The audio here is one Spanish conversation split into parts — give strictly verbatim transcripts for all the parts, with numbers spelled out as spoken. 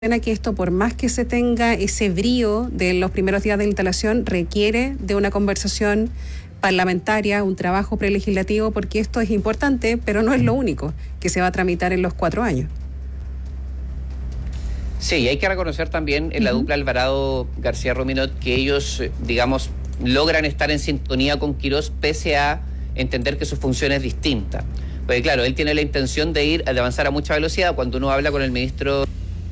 que esto, por más que se tenga ese brío de los primeros días de instalación, requiere de una conversación parlamentaria, un trabajo prelegislativo, porque esto es importante, pero no es lo único que se va a tramitar en los cuatro años. Sí, y hay que reconocer también en la uh-huh. dupla Alvarado García Rominot que ellos, digamos, logran estar en sintonía con Quirós pese a entender que su función es distinta. Porque claro, él tiene la intención de ir, de avanzar a mucha velocidad. Cuando uno habla con el ministro...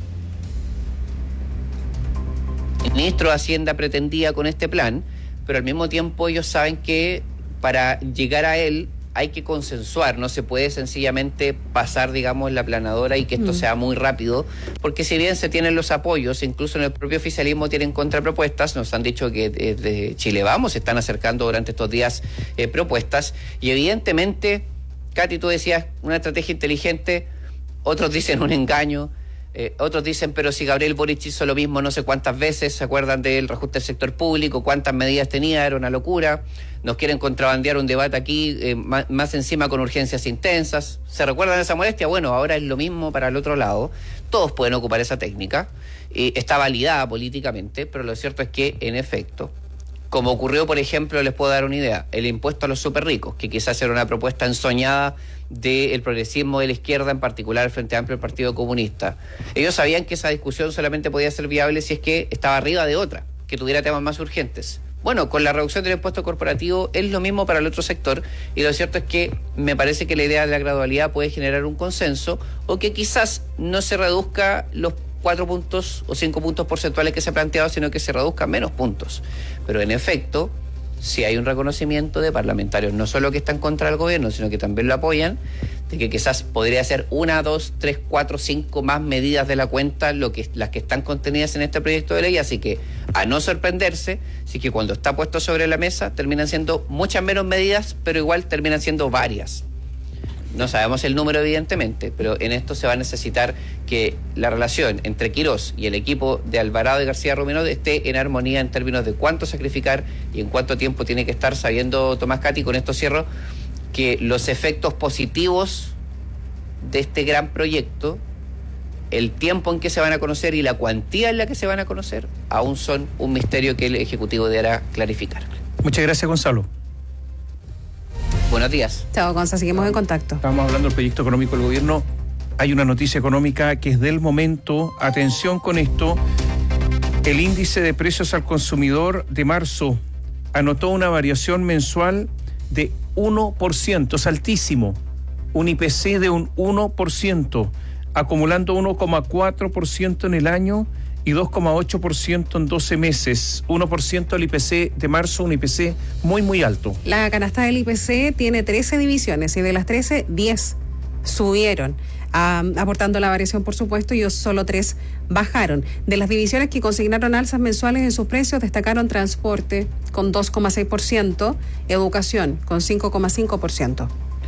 El ministro de Hacienda pretendía con este plan, pero al mismo tiempo ellos saben que para llegar a él hay que consensuar, no se puede sencillamente pasar, digamos, la planadora y que esto mm. sea muy rápido, porque si bien se tienen los apoyos, incluso en el propio oficialismo tienen contrapropuestas, nos han dicho que desde Chile Vamos se están acercando durante estos días eh, propuestas, y evidentemente, Katy, tú decías una estrategia inteligente, otros dicen un engaño. Eh, otros dicen, pero si Gabriel Boric hizo lo mismo no sé cuántas veces, ¿se acuerdan del reajuste del sector público? ¿Cuántas medidas tenía? Era una locura. Nos quieren contrabandear un debate aquí, eh, más, más encima con urgencias intensas. ¿Se recuerdan de esa molestia? Bueno, ahora es lo mismo para el otro lado. Todos pueden ocupar esa técnica. Eh, está validada políticamente, pero lo cierto es que, en efecto, como ocurrió, por ejemplo, les puedo dar una idea, el impuesto a los súper ricos, que quizás era una propuesta ensoñada del progresismo de la izquierda, en particular el Frente Amplio del Partido Comunista. Ellos sabían que esa discusión solamente podía ser viable si es que estaba arriba de otra, que tuviera temas más urgentes. Bueno, con la reducción del impuesto corporativo es lo mismo para el otro sector, y lo cierto es que me parece que la idea de la gradualidad puede generar un consenso, o que quizás no se reduzca los cuatro puntos o cinco puntos porcentuales que se ha planteado, sino que se reduzcan menos puntos. Pero en efecto, si hay un reconocimiento de parlamentarios, no solo que están contra el gobierno, sino que también lo apoyan, de que quizás podría ser una, dos, tres, cuatro, cinco más medidas de la cuenta lo que, las que están contenidas en este proyecto de ley, así que a no sorprenderse, si que cuando está puesto sobre la mesa terminan siendo muchas menos medidas, pero igual terminan siendo varias. No sabemos el número, evidentemente, pero en esto se va a necesitar que la relación entre Quirós y el equipo de Alvarado y García Rominot esté en armonía en términos de cuánto sacrificar y en cuánto tiempo tiene que estar, sabiendo, Tomás, Katy, con esto cierro, que los efectos positivos de este gran proyecto, el tiempo en que se van a conocer y la cuantía en la que se van a conocer, aún son un misterio que el Ejecutivo deberá clarificar. Muchas gracias, Gonzalo. Buenos días. Chao, Gonzalo, seguimos en contacto. Estamos hablando del proyecto económico del gobierno. Hay una noticia económica que es del momento. Atención con esto. El índice de precios al consumidor de marzo anotó una variación mensual de uno por ciento. Es altísimo. Un I P C de un uno por ciento, acumulando uno coma cuatro por ciento en el año y dos coma ocho por ciento en doce meses. uno por ciento el I P C de marzo, un I P C muy, muy alto. La canasta del I P C tiene trece divisiones y de las trece, diez subieron, um, aportando la variación, por supuesto, y solo tres bajaron. De las divisiones que consignaron alzas mensuales en sus precios, destacaron transporte con dos coma seis por ciento, educación con cinco coma cinco por ciento.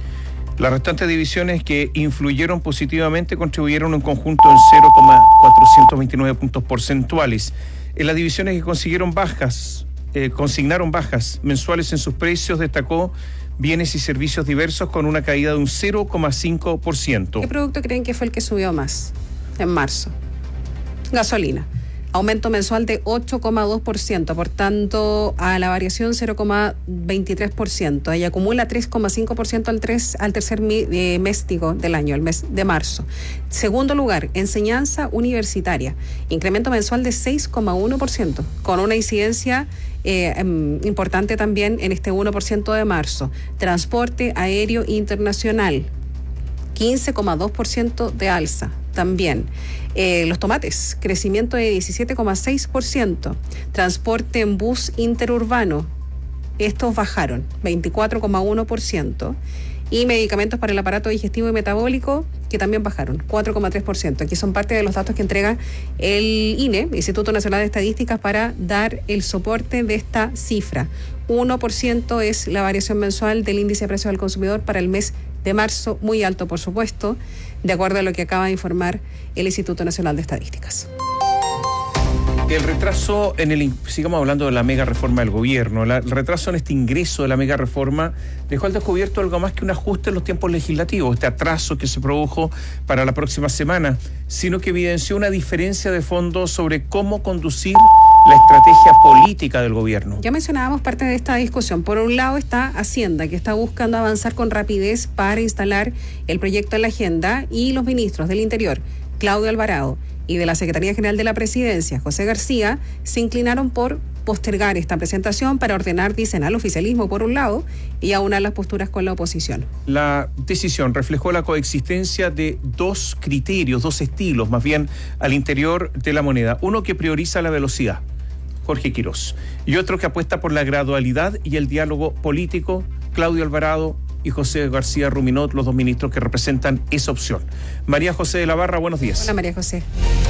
Las restantes divisiones que influyeron positivamente contribuyeron en conjunto en cero coma cuatrocientos veintinueve puntos porcentuales. En las divisiones que consiguieron bajas, eh, consignaron bajas mensuales en sus precios, destacó bienes y servicios diversos con una caída de un cero coma cinco por ciento. ¿Qué producto creen que fue el que subió más en marzo? Gasolina. Aumento mensual de ocho coma dos por ciento, por tanto a la variación cero coma veintitrés por ciento. Ella acumula tres coma cinco por ciento al, tres, al tercer mi, eh, mes digo, del año, el mes de marzo. Segundo lugar, enseñanza universitaria. Incremento mensual de seis coma uno por ciento, con una incidencia eh, um, importante también en este uno por ciento de marzo. Transporte aéreo internacional, quince coma dos por ciento de alza también. Eh, los tomates, crecimiento de diecisiete coma seis por ciento. Transporte en bus interurbano, estos bajaron veinticuatro coma uno por ciento. Y medicamentos para el aparato digestivo y metabólico, que también bajaron cuatro coma tres por ciento. Aquí son parte de los datos que entrega el I N E, Instituto Nacional de Estadísticas, para dar el soporte de esta cifra. uno por ciento es la variación mensual del índice de precios al consumidor para el mes de marzo, muy alto, por supuesto, de acuerdo a lo que acaba de informar el Instituto Nacional de Estadísticas. El retraso en el, sigamos hablando de la mega reforma del gobierno, la, el retraso en este ingreso de la mega reforma dejó al descubierto algo más que un ajuste en los tiempos legislativos, este atraso que se produjo para la próxima semana, sino que evidenció una diferencia de fondo sobre cómo conducir la estrategia política del gobierno. Ya mencionábamos parte de esta discusión. Por un lado está Hacienda, que está buscando avanzar con rapidez para instalar el proyecto en la agenda, y los ministros del Interior, Claudio Alvarado, y de la Secretaría General de la Presidencia, José García, se inclinaron por postergar esta presentación para ordenar, dicen, al oficialismo por un lado y aunar las posturas con la oposición. La decisión reflejó la coexistencia de dos criterios, dos estilos, más bien, al interior de la moneda. Uno que prioriza la velocidad, Jorge Quirós, y otro que apuesta por la gradualidad y el diálogo político, Claudio Alvarado y José García Ruminot, los dos ministros que representan esa opción. María José de la Barra, buenos días. Hola, María José.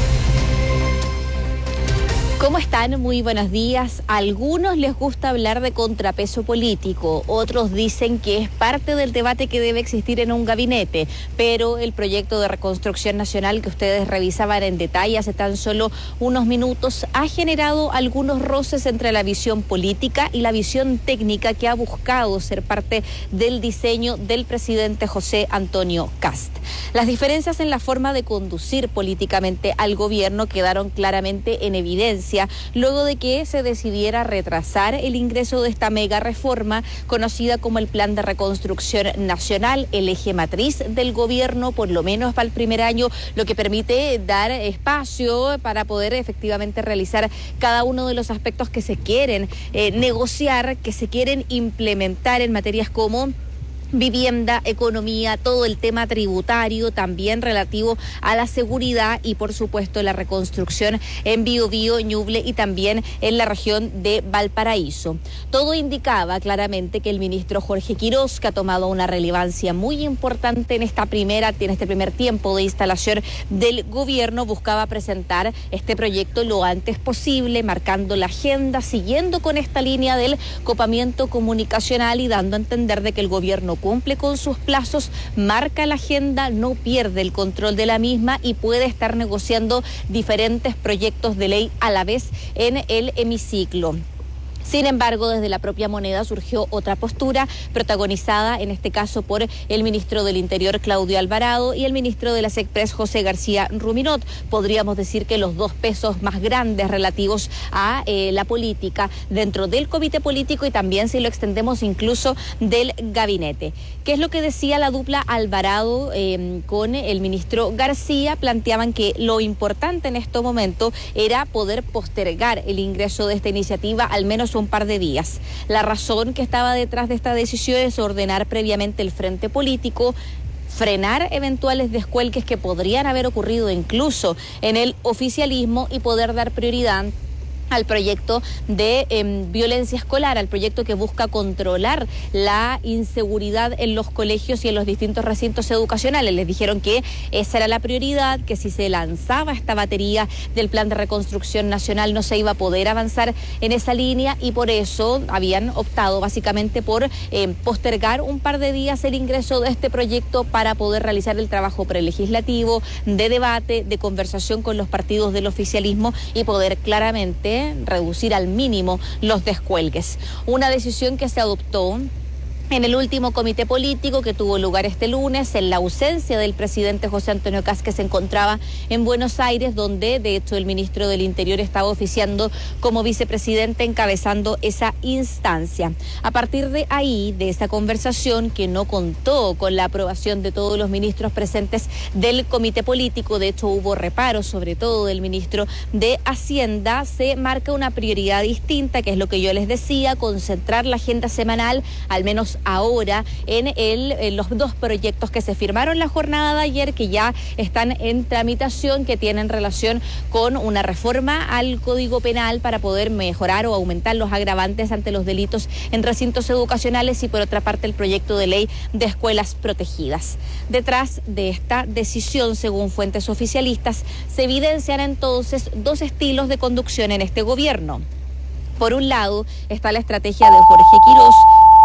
¿Cómo están? Muy buenos días. A algunos les gusta hablar de contrapeso político, otros dicen que es parte del debate que debe existir en un gabinete, pero el proyecto de reconstrucción nacional que ustedes revisaban en detalle hace tan solo unos minutos ha generado algunos roces entre la visión política y la visión técnica que ha buscado ser parte del diseño del presidente José Antonio Kast. Las diferencias en la forma de conducir políticamente al gobierno quedaron claramente en evidencia luego de que se decidiera retrasar el ingreso de esta mega reforma conocida como el Plan de Reconstrucción Nacional, el eje matriz del gobierno, por lo menos para el primer año, lo que permite dar espacio para poder efectivamente realizar cada uno de los aspectos que se quieren eh, negociar, que se quieren implementar en materias como vivienda, economía, todo el tema tributario, también relativo a la seguridad y por supuesto la reconstrucción en Biobío, Ñuble y también en la región de Valparaíso. Todo indicaba claramente que el ministro Jorge Quirós, que ha tomado una relevancia muy importante en esta primera, en este primer tiempo de instalación del gobierno, buscaba presentar este proyecto lo antes posible, marcando la agenda, siguiendo con esta línea del copamiento comunicacional y dando a entender de que el gobierno cumple con sus plazos, marca la agenda, no pierde el control de la misma y puede estar negociando diferentes proyectos de ley a la vez en el hemiciclo. Sin embargo, desde la propia moneda surgió otra postura, protagonizada en este caso por el ministro del Interior, Claudio Alvarado, y el ministro de las Express, José García Ruminot. Podríamos decir que los dos pesos más grandes relativos a eh, la política dentro del comité político y también, si lo extendemos, incluso del gabinete. ¿Qué es lo que decía la dupla Alvarado eh, con el ministro García? Planteaban que lo importante en este momento era poder postergar el ingreso de esta iniciativa al menos un par de días. La razón que estaba detrás de esta decisión es ordenar previamente el frente político, frenar eventuales descuelgues que podrían haber ocurrido incluso en el oficialismo y poder dar prioridad al proyecto de eh, violencia escolar, al proyecto que busca controlar la inseguridad en los colegios y en los distintos recintos educacionales. Les dijeron que esa era la prioridad, que si se lanzaba esta batería del Plan de Reconstrucción Nacional no se iba a poder avanzar en esa línea y por eso habían optado básicamente por eh, postergar un par de días el ingreso de este proyecto para poder realizar el trabajo prelegislativo, de debate, de conversación con los partidos del oficialismo y poder claramente reducir al mínimo los descuelgues. Una decisión que se adoptó en el último comité político que tuvo lugar este lunes, en la ausencia del presidente José Antonio Kast, que se encontraba en Buenos Aires, donde de hecho el ministro del Interior estaba oficiando como vicepresidente, encabezando esa instancia. A partir de ahí, de esa conversación que no contó con la aprobación de todos los ministros presentes del comité político, de hecho hubo reparos, sobre todo del ministro de Hacienda, se marca una prioridad distinta, que es lo que yo les decía, concentrar la agenda semanal, al menos ahora, en, el, en los dos proyectos que se firmaron la jornada de ayer, que ya están en tramitación, que tienen relación con una reforma al Código Penal para poder mejorar o aumentar los agravantes ante los delitos en recintos educacionales y por otra parte el proyecto de ley de escuelas protegidas. Detrás de esta decisión, según fuentes oficialistas, se evidencian entonces dos estilos de conducción en este gobierno. Por un lado está la estrategia de Jorge Quirós,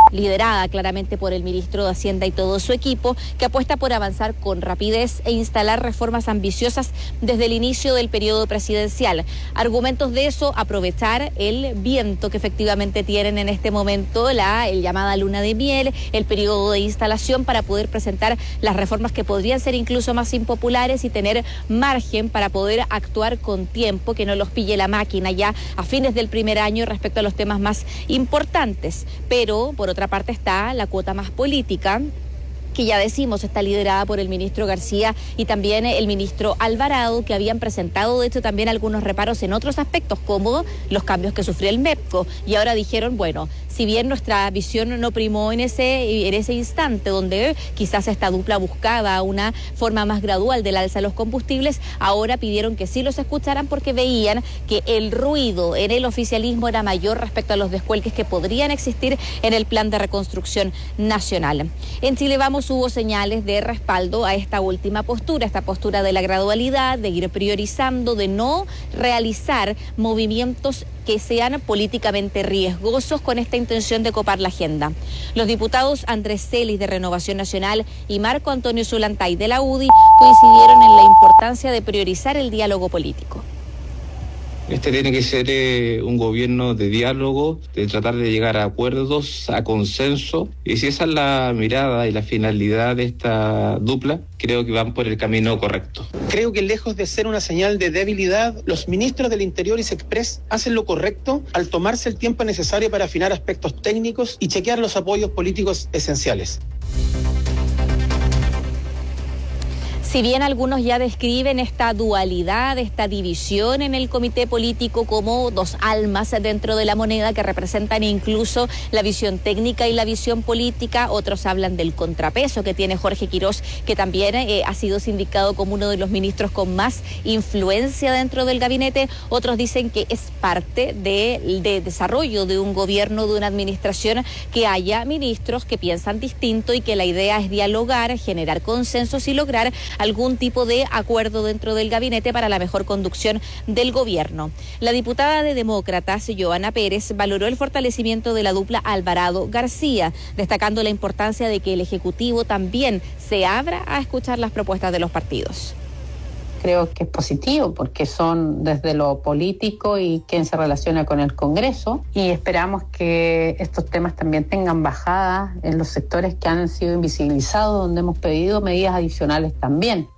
liderada claramente por el ministro de Hacienda y todo su equipo, que apuesta por avanzar con rapidez e instalar reformas ambiciosas desde el inicio del periodo presidencial. Argumentos de eso: aprovechar el viento que efectivamente tienen en este momento, la el llamada luna de miel, el periodo de instalación, para poder presentar las reformas que podrían ser incluso más impopulares y tener margen para poder actuar con tiempo, que no los pille la máquina ya a fines del primer año respecto a los temas más importantes. Pero, por otra parte, está la cuota más política, que ya decimos está liderada por el ministro García y también el ministro Alvarado, que habían presentado de hecho también algunos reparos en otros aspectos, como los cambios que sufrió el MEPCO, y ahora dijeron, bueno, si bien nuestra visión no primó en ese, en ese instante, donde quizás esta dupla buscaba una forma más gradual del alza de los combustibles, ahora pidieron que sí los escucharan, porque veían que el ruido en el oficialismo era mayor respecto a los descuelgues que podrían existir en el plan de reconstrucción nacional. En Chile Vamos hubo señales de respaldo a esta última postura, esta postura de la gradualidad, de ir priorizando, de no realizar movimientos que sean políticamente riesgosos con esta intención de copar la agenda. Los diputados Andrés Celis de Renovación Nacional y Marco Antonio Zulantay de la U D I coincidieron en la importancia de priorizar el diálogo político. Este tiene que ser eh, un gobierno de diálogo, de tratar de llegar a acuerdos, a consenso, y si esa es la mirada y la finalidad de esta dupla, creo que van por el camino correcto. Creo que lejos de ser una señal de debilidad, los ministros del Interior y Sexpress hacen lo correcto al tomarse el tiempo necesario para afinar aspectos técnicos y chequear los apoyos políticos esenciales. Si bien algunos ya describen esta dualidad, esta división en el comité político como dos almas dentro de la moneda que representan incluso la visión técnica y la visión política, otros hablan del contrapeso que tiene Jorge Quirós, que también eh, ha sido sindicado como uno de los ministros con más influencia dentro del gabinete. Otros dicen que es parte de, de desarrollo de un gobierno, de una administración, que haya ministros que piensan distinto y que la idea es dialogar, generar consensos y lograr algún tipo de acuerdo dentro del gabinete para la mejor conducción del gobierno. La diputada de Demócratas, Joana Pérez, valoró el fortalecimiento de la dupla Alvarado-García, destacando la importancia de que el Ejecutivo también se abra a escuchar las propuestas de los partidos. Creo que es positivo porque son desde lo político y quien se relaciona con el Congreso, y esperamos que estos temas también tengan bajada en los sectores que han sido invisibilizados, donde hemos pedido medidas adicionales también.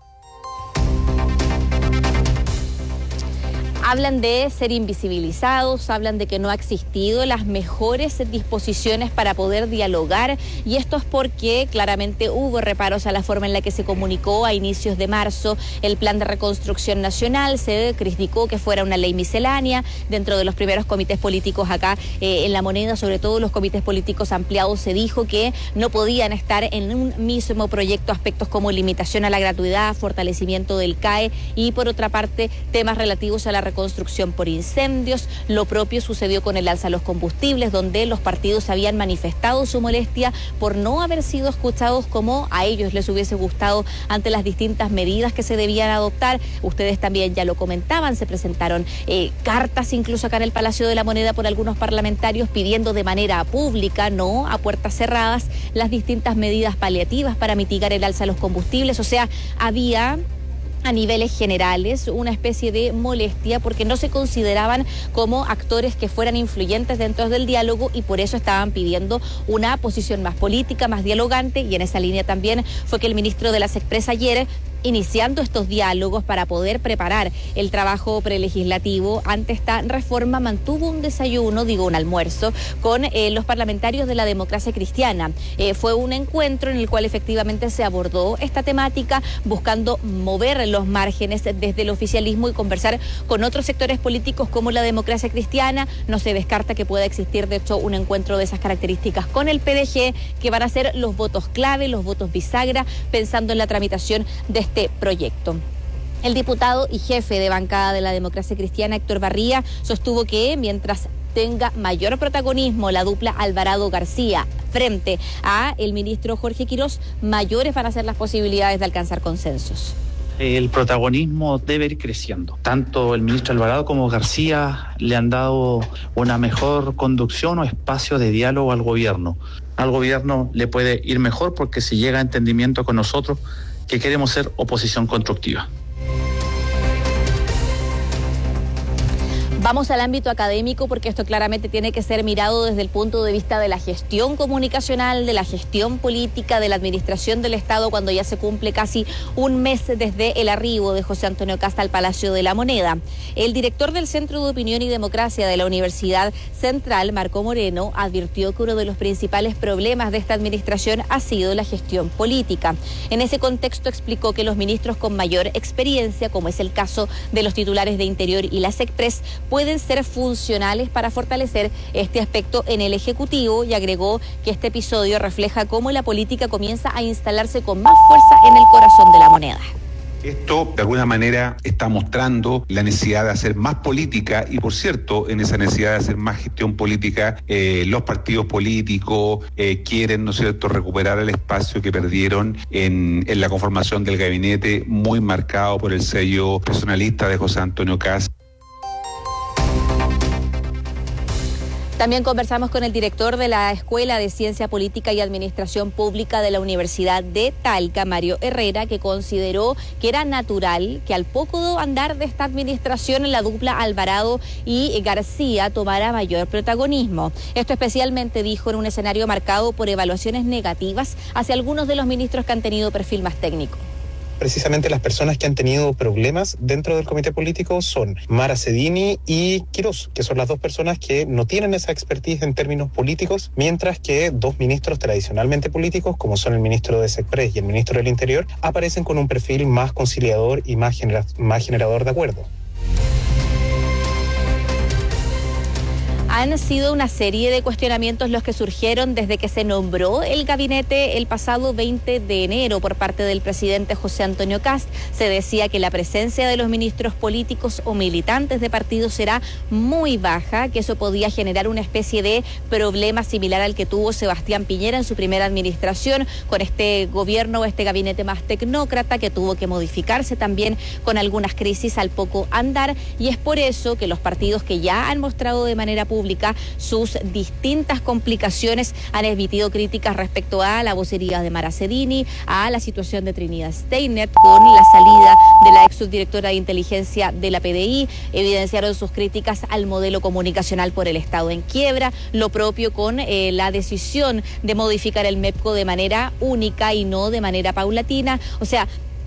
Hablan de ser invisibilizados, hablan de que no ha existido las mejores disposiciones para poder dialogar, y esto es porque claramente hubo reparos a la forma en la que se comunicó a inicios de marzo el plan de reconstrucción nacional. Se criticó que fuera una ley miscelánea dentro de los primeros comités políticos acá eh, en la moneda, sobre todo los comités políticos ampliados. Se dijo que no podían estar en un mismo proyecto aspectos como limitación a la gratuidad, fortalecimiento del C A E y, por otra parte, temas relativos a la reconstrucción construcción por incendios. Lo propio sucedió con el alza de los combustibles, donde los partidos habían manifestado su molestia por no haber sido escuchados como a ellos les hubiese gustado ante las distintas medidas que se debían adoptar. Ustedes también ya lo comentaban, se presentaron eh, cartas incluso acá en el Palacio de la Moneda por algunos parlamentarios pidiendo de manera pública, no a puertas cerradas, las distintas medidas paliativas para mitigar el alza de los combustibles. O sea, había a niveles generales una especie de molestia porque no se consideraban como actores que fueran influyentes dentro del diálogo, y por eso estaban pidiendo una posición más política, más dialogante, y en esa línea también fue que el ministro de la Sexpress ayer, iniciando estos diálogos para poder preparar el trabajo prelegislativo ante esta reforma, mantuvo un desayuno, digo un almuerzo, con eh, los parlamentarios de la Democracia Cristiana. Eh, fue un encuentro en el cual efectivamente se abordó esta temática, buscando mover los márgenes desde el oficialismo y conversar con otros sectores políticos como la Democracia Cristiana. No se descarta que pueda existir, de hecho, un encuentro de esas características con el P D G, que van a ser los votos clave, los votos bisagra, pensando en la tramitación de este proyecto. El diputado y jefe de bancada de la Democracia Cristiana, Héctor Barría, sostuvo que mientras tenga mayor protagonismo la dupla Alvarado-García frente a el ministro Jorge Quirós, mayores van a ser las posibilidades de alcanzar consensos. el protagonismo debe ir creciendo. Tanto el ministro Alvarado como García le han dado una mejor conducción o espacio de diálogo al gobierno. Al gobierno le puede ir mejor porque se llega a entendimiento con nosotros que queremos ser oposición constructiva. Vamos al ámbito académico porque esto claramente tiene que ser mirado desde el punto de vista de la gestión comunicacional, de la gestión política, de la administración del Estado cuando ya se cumple casi un mes desde el arribo de José Antonio Kast al Palacio de la Moneda. El director del Centro de Opinión y Democracia de la Universidad Central, Marco Moreno, advirtió que uno de los principales problemas de esta administración ha sido la gestión política. En ese contexto explicó que los ministros con mayor experiencia, como es el caso de los titulares de Interior y la SECPRES, pueden ser funcionales para fortalecer este aspecto en el Ejecutivo, y agregó que este episodio refleja cómo la política comienza a instalarse con más fuerza en el corazón de la moneda. Esto, de alguna manera, está mostrando la necesidad de hacer más política y, por cierto, en esa necesidad de hacer más gestión política, eh, los partidos políticos eh, quieren, ¿no es cierto?, recuperar el espacio que perdieron en, en la conformación del gabinete, muy marcado por el sello personalista de José Antonio Kast. También conversamos con el director de la Escuela de Ciencia Política y Administración Pública de la Universidad de Talca, Mario Herrera, que consideró que era natural que al poco andar de esta administración la dupla Alvarado y García tomara mayor protagonismo. Esto especialmente, dijo, en un escenario marcado por evaluaciones negativas hacia algunos de los ministros que han tenido perfil más técnico. Precisamente las personas que han tenido problemas dentro del comité político son Mara Cedini y Quirós, que son las dos personas que no tienen esa expertise en términos políticos, mientras que dos ministros tradicionalmente políticos, como son el ministro de SECPRES y el ministro del Interior, aparecen con un perfil más conciliador y más, genera- más generador de acuerdo. Han sido una serie de cuestionamientos los que surgieron desde que se nombró el gabinete el pasado veinte de enero por parte del presidente José Antonio Kast. Se decía que la presencia de los ministros políticos o militantes de partidos será muy baja, que eso podía generar una especie de problema similar al que tuvo Sebastián Piñera en su primera administración, con este gobierno o este gabinete más tecnócrata que tuvo que modificarse también con algunas crisis al poco andar, y es por eso que los partidos que ya han mostrado de manera pública sus distintas complicaciones han emitido críticas respecto a la vocería de Mara Cedini, a la situación de Trinidad Steiner con la salida de la ex subdirectora de inteligencia de la P D I. Evidenciaron sus críticas al modelo comunicacional por el Estado en quiebra, lo propio con eh, la decisión de modificar el MEPCO de manera única y no de manera paulatina. O sea,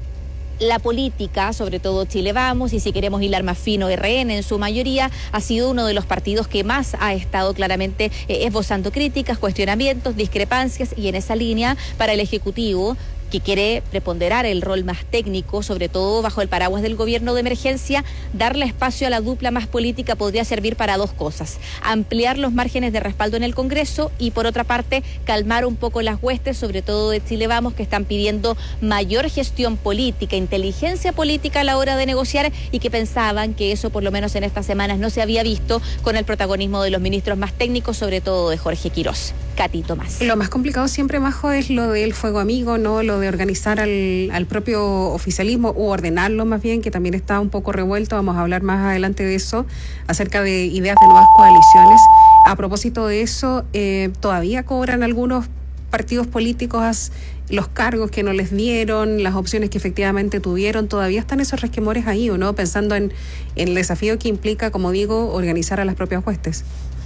la política, sobre todo Chile Vamos, y si queremos hilar más fino, R N en su mayoría, ha sido uno de los partidos que más ha estado claramente eh, esbozando críticas, cuestionamientos, discrepancias, y en esa línea para el Ejecutivo, que quiere preponderar el rol más técnico, sobre todo bajo el paraguas del gobierno de emergencia, darle espacio a la dupla más política podría servir para dos cosas: ampliar los márgenes de respaldo en el Congreso y, por otra parte, calmar un poco las huestes, sobre todo de Chile Vamos, que están pidiendo mayor gestión política, inteligencia política a la hora de negociar, y que pensaban que eso, por lo menos en estas semanas, no se había visto con el protagonismo de los ministros más técnicos, sobre todo de Jorge Quirós. Cati Tomás. Lo más complicado siempre, Majo, es lo del fuego amigo, ¿no? Lo de organizar al, al propio oficialismo, u ordenarlo más bien, que también está un poco revuelto. Vamos a hablar más adelante de eso, acerca de ideas de nuevas coaliciones. A propósito de eso, eh, todavía cobran algunos partidos políticos los cargos que no les dieron, las opciones que efectivamente tuvieron. Todavía están esos resquemores ahí, ¿o no? Pensando en, en el desafío que implica, como digo, organizar a las propias huestes.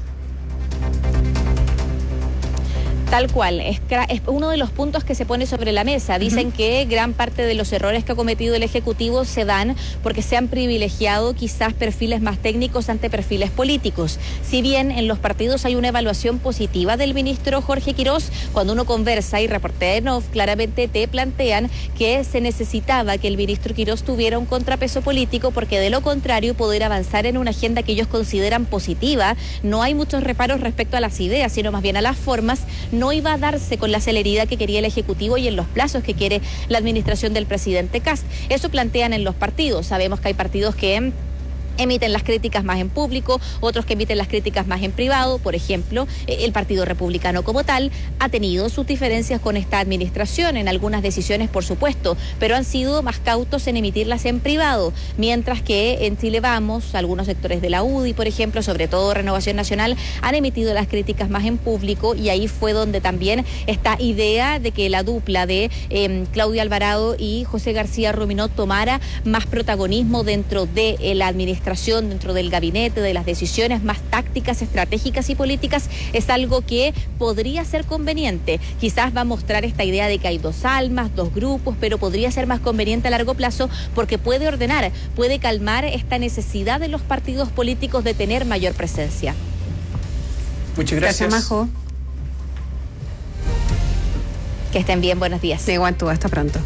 Tal cual, es, es uno de los puntos que se pone sobre la mesa. Dicen uh-huh. que gran parte de los errores que ha cometido el Ejecutivo se dan porque se han privilegiado quizás perfiles más técnicos ante perfiles políticos. Si bien en los partidos hay una evaluación positiva del ministro Jorge Quirós, cuando uno conversa y reportea en off, claramente te plantean que se necesitaba que el ministro Quirós tuviera un contrapeso político, porque de lo contrario poder avanzar en una agenda que ellos consideran positiva. No hay muchos reparos respecto a las ideas, sino más bien a las formas. No iba a darse con la celeridad que quería el Ejecutivo y en los plazos que quiere la administración del presidente Kast. Eso plantean en los partidos. Sabemos que hay partidos que emiten las críticas más en público, otros que emiten las críticas más en privado. Por ejemplo, el Partido Republicano como tal ha tenido sus diferencias con esta administración en algunas decisiones, por supuesto, pero han sido más cautos en emitirlas en privado, mientras que en Chile Vamos, algunos sectores de la U D I, por ejemplo, sobre todo Renovación Nacional, han emitido las críticas más en público, y ahí fue donde también esta idea de que la dupla de eh, Claudia Alvarado y José García Ruminot tomara más protagonismo dentro de eh, la administración, dentro del gabinete, de las decisiones más tácticas, estratégicas y políticas, es algo que podría ser conveniente. Quizás va a mostrar esta idea de que hay dos almas, dos grupos, pero podría ser más conveniente a largo plazo porque puede ordenar, puede calmar esta necesidad de los partidos políticos de tener mayor presencia. Muchas gracias. Gracias, Majo. Que estén bien, buenos días. De Guantú, hasta pronto.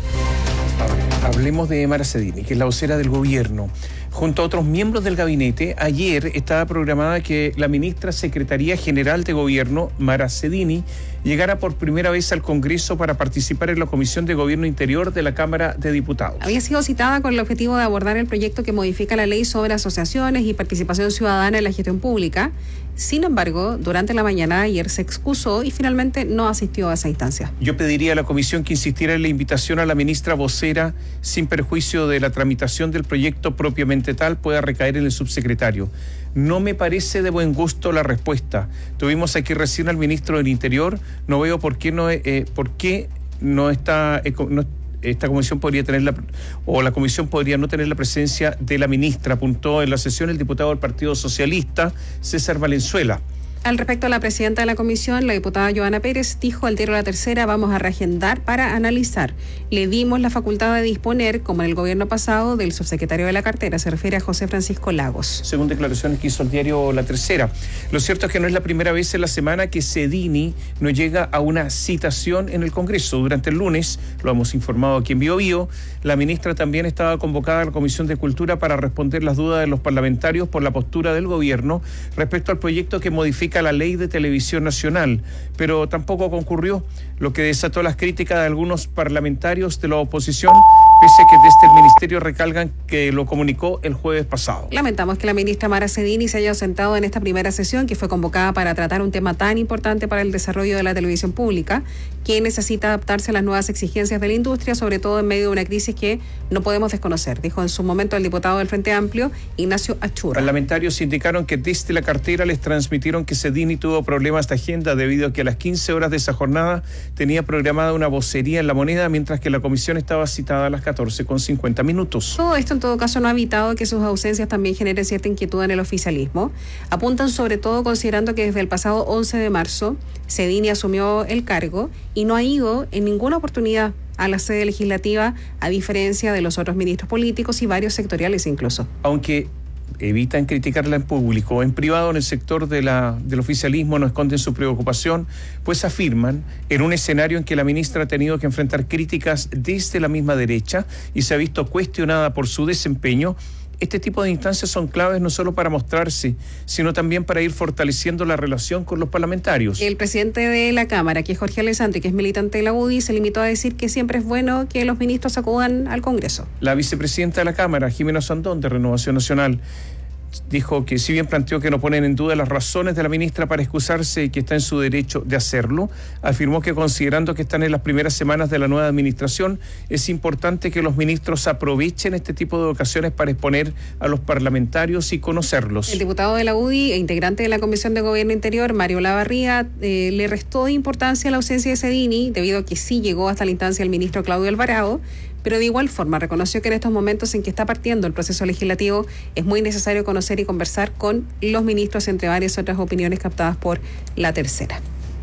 Hablemos de Mara Cedini, que es la vocera del gobierno. Junto a otros miembros del gabinete, ayer estaba programada que la ministra Secretaría General de Gobierno, Mara Cedini, llegara por primera vez al Congreso para participar en la Comisión de Gobierno Interior de la Cámara de Diputados. Había sido citada con el objetivo de abordar el proyecto que modifica la ley sobre asociaciones y participación ciudadana en la gestión pública. Sin embargo, durante la mañana ayer se excusó y finalmente no asistió a esa instancia. Yo pediría a la comisión que insistiera en la invitación a la ministra vocera, sin perjuicio de la tramitación del proyecto propiamente tal, pueda recaer en el subsecretario. No me parece de buen gusto la respuesta. Tuvimos aquí recién al ministro del Interior, no veo por qué no, eh, por qué no está... Eh, no, esta comisión podría tener la, o la comisión podría no tener la presencia de la ministra, apuntó en la sesión el diputado del Partido Socialista, César Valenzuela. Al respecto, la presidenta de la comisión, la diputada Joana Pérez, dijo al diario La Tercera: vamos a reagendar para analizar. Le dimos la facultad de disponer, como en el gobierno pasado, del subsecretario de la cartera. Se refiere a José Francisco Lagos. Según declaraciones que hizo el diario La Tercera. Lo cierto es que no es la primera vez en la semana que Cedini no llega a una citación en el Congreso. Durante el lunes, lo hemos informado aquí en Bio Bio, la ministra también estaba convocada a la Comisión de Cultura para responder las dudas de los parlamentarios por la postura del gobierno respecto al proyecto que modifica la ley de televisión nacional, pero tampoco concurrió, lo que desató las críticas de algunos parlamentarios de la oposición, pese a que desde el ministerio recalcan que lo comunicó el jueves pasado. Lamentamos que la ministra Mara Cedini se haya ausentado en esta primera sesión, que fue convocada para tratar un tema tan importante para el desarrollo de la televisión pública, que necesita adaptarse a las nuevas exigencias de la industria, sobre todo en medio de una crisis que no podemos desconocer, dijo en su momento el diputado del Frente Amplio, Ignacio Achurra. Parlamentarios indicaron que desde la cartera les transmitieron que Cedini tuvo problemas de agenda debido a que a las quince horas de esa jornada tenía programada una vocería en La Moneda, mientras que la comisión estaba citada a las catorce con cincuenta minutos. Todo esto en todo caso no ha evitado que sus ausencias también generen cierta inquietud en el oficialismo. Apuntan sobre todo considerando que desde el pasado once de marzo Cedini asumió el cargo y no ha ido en ninguna oportunidad a la sede legislativa, a diferencia de los otros ministros políticos y varios sectoriales incluso. Aunque evitan criticarla en público, en privado, en el sector de la, del oficialismo no esconden su preocupación, pues afirman en un escenario en que la ministra ha tenido que enfrentar críticas desde la misma derecha y se ha visto cuestionada por su desempeño. Este tipo de instancias son claves no solo para mostrarse, sino también para ir fortaleciendo la relación con los parlamentarios. El presidente de la Cámara, que es Jorge Alessandri, que es militante de la U D I, se limitó a decir que siempre es bueno que los ministros acudan al Congreso. La vicepresidenta de la Cámara, Jimena Sandón, de Renovación Nacional, dijo que si bien planteó que no ponen en duda las razones de la ministra para excusarse y que está en su derecho de hacerlo, afirmó que considerando que están en las primeras semanas de la nueva administración, es importante que los ministros aprovechen este tipo de ocasiones para exponer a los parlamentarios y conocerlos. El diputado de la U D I e integrante de la Comisión de Gobierno Interior, Mario Lavarría, eh, le restó importancia a la ausencia de Cedini, debido a que sí llegó hasta la instancia el ministro Claudio Alvarado, pero de igual forma reconoció que en estos momentos en que está partiendo el proceso legislativo es muy necesario conocer y conversar con los ministros, entre varias otras opiniones captadas por La Tercera.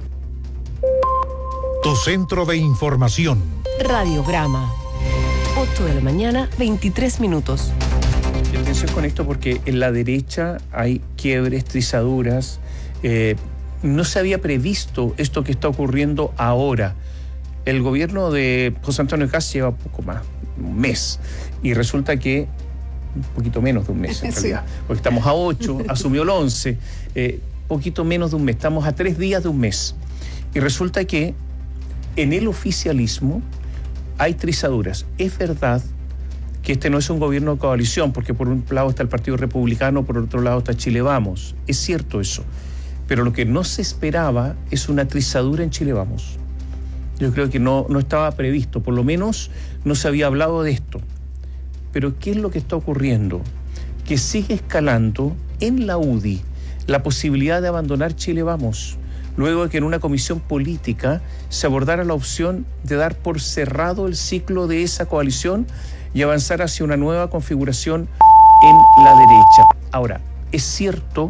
Tu centro de información. Radiograma. ocho de la mañana, veintitrés minutos. Y atención con esto porque en la derecha hay quiebres, trizaduras. Eh, no se había previsto esto que está ocurriendo ahora. El gobierno de José Antonio Kast lleva poco más, un mes, y resulta que, un poquito menos de un mes en realidad, sí. Porque estamos a ocho, asumió el once, eh, poquito menos de un mes, estamos a tres días de un mes, y resulta que en el oficialismo hay trizaduras. Es verdad que este no es un gobierno de coalición, porque por un lado está el Partido Republicano, por otro lado está Chile Vamos. Es cierto eso. Pero lo que no se esperaba es una trizadura en Chile Vamos. Yo creo que no, no estaba previsto, por lo menos no se había hablado de esto. Pero ¿qué es lo que está ocurriendo? Que sigue escalando en la U D I la posibilidad de abandonar Chile Vamos, luego de que en una comisión política se abordara la opción de dar por cerrado el ciclo de esa coalición y avanzar hacia una nueva configuración en la derecha. Ahora, es cierto,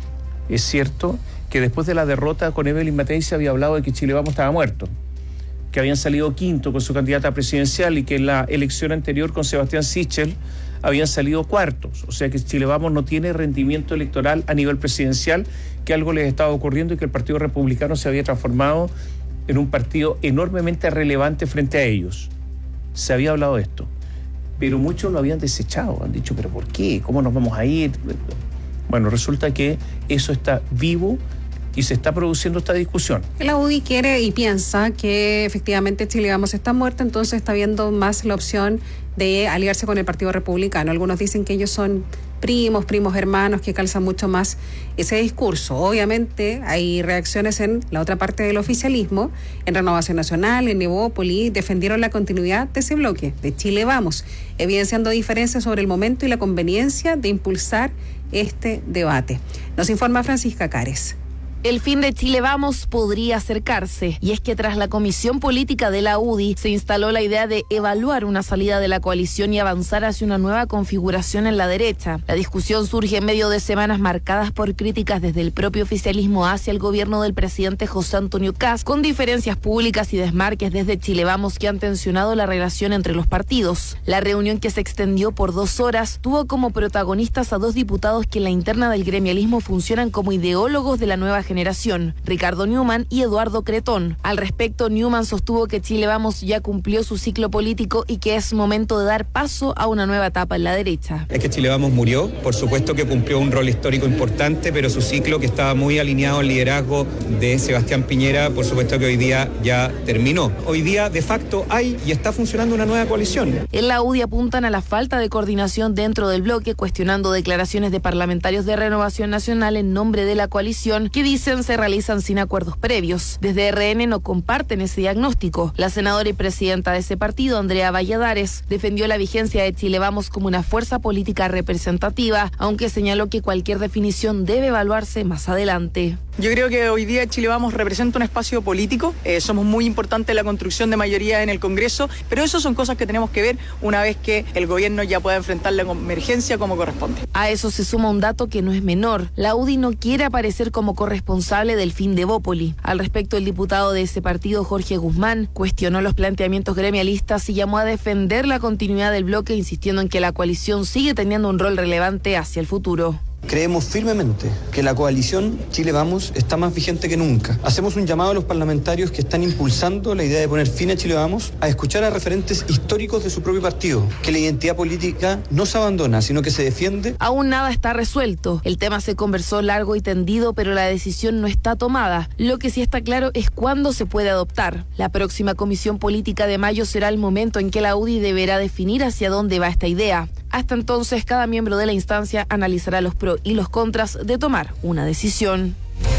es cierto que después de la derrota con Evelyn Matei se había hablado de que Chile Vamos estaba muerto, que habían salido quinto con su candidata presidencial y que en la elección anterior con Sebastián Sichel habían salido cuartos. O sea que Chile Vamos no tiene rendimiento electoral a nivel presidencial, que algo les estaba ocurriendo y que el Partido Republicano se había transformado en un partido enormemente relevante frente a ellos. Se había hablado de esto, pero muchos lo habían desechado, han dicho, ¿pero por qué? ¿Cómo nos vamos a ir? Bueno, resulta que eso está vivo y se está produciendo esta discusión. La U D I quiere y piensa que efectivamente Chile Vamos está muerta, entonces está viendo más la opción de aliarse con el Partido Republicano. Algunos dicen que ellos son primos, primos hermanos, que calzan mucho más ese discurso. Obviamente hay reacciones en la otra parte del oficialismo, en Renovación Nacional, en Evópoli, defendieron la continuidad de ese bloque, de Chile Vamos, evidenciando diferencias sobre el momento y la conveniencia de impulsar este debate. Nos informa Francisca Cares. El fin de Chile Vamos podría acercarse, y es que tras la comisión política de la U D I se instaló la idea de evaluar una salida de la coalición y avanzar hacia una nueva configuración en la derecha. La discusión surge en medio de semanas marcadas por críticas desde el propio oficialismo hacia el gobierno del presidente José Antonio Kast, con diferencias públicas y desmarques desde Chile Vamos que han tensionado la relación entre los partidos. La reunión, que se extendió por dos horas, tuvo como protagonistas a dos diputados que en la interna del gremialismo funcionan como ideólogos de la nueva generación. generación, Ricardo Newman y Eduardo Cretón. Al respecto, Newman sostuvo que Chile Vamos ya cumplió su ciclo político y que es momento de dar paso a una nueva etapa en la derecha. Es que Chile Vamos murió, por supuesto que cumplió un rol histórico importante, pero su ciclo, que estaba muy alineado al liderazgo de Sebastián Piñera, por supuesto que hoy día ya terminó. Hoy día, de facto, hay y está funcionando una nueva coalición. En la U D I apuntan a la falta de coordinación dentro del bloque, cuestionando declaraciones de parlamentarios de Renovación Nacional en nombre de la coalición, que dicen se realizan sin acuerdos previos. Desde R N no comparten ese diagnóstico. La senadora y presidenta de ese partido, Andrea Valladares, defendió la vigencia de Chile Vamos como una fuerza política representativa, aunque señaló que cualquier definición debe evaluarse más adelante. Yo creo que hoy día Chile Vamos representa un espacio político, eh, somos muy importantes en la construcción de mayoría en el Congreso, pero eso son cosas que tenemos que ver una vez que el gobierno ya pueda enfrentar la emergencia como corresponde. A eso se suma un dato que no es menor. La U D I no quiere aparecer como corresponsable del fin de Evópoli. Al respecto, el diputado de ese partido, Jorge Guzmán, cuestionó los planteamientos gremialistas y llamó a defender la continuidad del bloque, insistiendo en que la coalición sigue teniendo un rol relevante hacia el futuro. Creemos firmemente que la coalición Chile Vamos está más vigente que nunca. Hacemos un llamado a los parlamentarios que están impulsando la idea de poner fin a Chile Vamos a escuchar a referentes históricos de su propio partido, que la identidad política no se abandona, sino que se defiende. Aún nada está resuelto. El tema se conversó largo y tendido, pero la decisión no está tomada. Lo que sí está claro es cuándo se puede adoptar. La próxima comisión política de mayo será el momento en que la U D I deberá definir hacia dónde va esta idea. Hasta entonces, cada miembro de la instancia analizará los pros y los contras de tomar una decisión.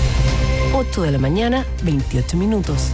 ocho de la mañana, veintiocho minutos.